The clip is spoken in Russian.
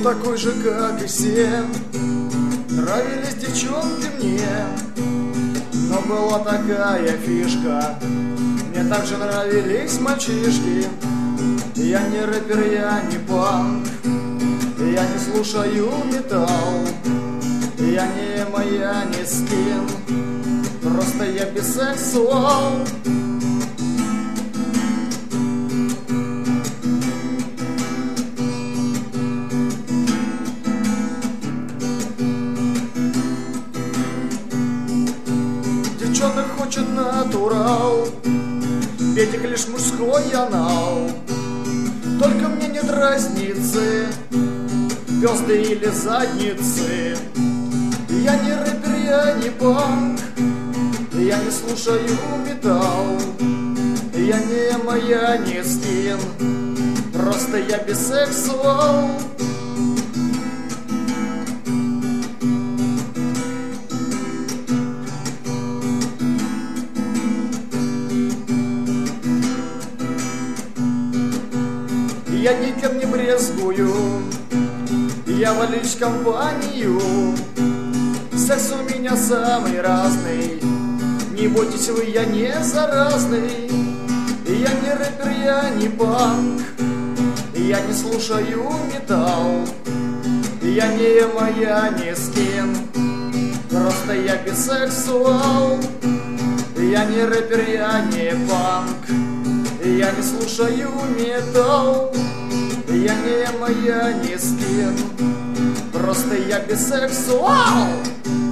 такой же, как и все. Нравились девчонки мне, но была такая фишка. Мне также нравились мальчишки. Я не рэпер, я не панк, я не слушаю металл, я не эмо, я не скин, просто я бисексуал. Девчонок хочет натурал, петик лишь мужской анал. Только мне нет разницы, пёзды или задницы. Я не рэпер, я не панк, я не слушаю металл, я не эмо, я не скин, просто я бисексуал. Я никем не брезгую, я валюсь в компанию. Секс у меня самый разный, не бойтесь вы, я не заразный. Я не рэпер, я не панк, я не слушаю металл, я не эмо, я не скин, просто я бисексуал. Я не рэпер, я не панк, я не слушаю металл, я не эмо, я не скин, просто я бисексуал.